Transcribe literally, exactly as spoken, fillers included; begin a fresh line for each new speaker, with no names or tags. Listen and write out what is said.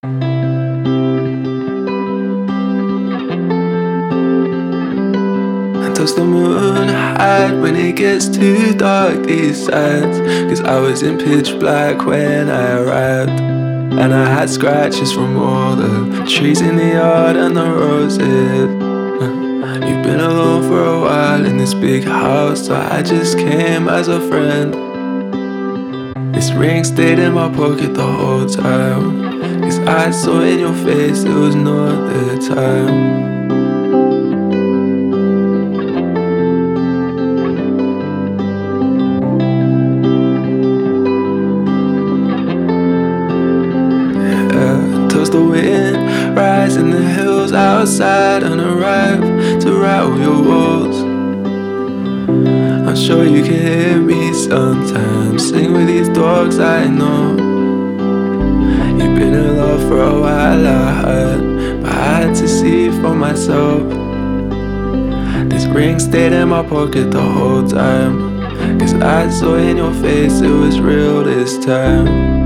Does the moon hide when it gets too dark these sides? Cause I was in pitch black when I arrived, and I had scratches from all the trees in the yard and the roses. You've been alone for a while in this big house, so I just came as a friend. This ring stayed in my pocket the whole time, cause I saw in your face it was not the time. The wind rise in the hills outside and arrive to rattle your walls. I'm sure you can hear me sometimes sing with these dogs I know. You've been in love for a while, I heard, but I had to see for myself. This ring stayed in my pocket the whole time, cause I saw in your face it was real this time.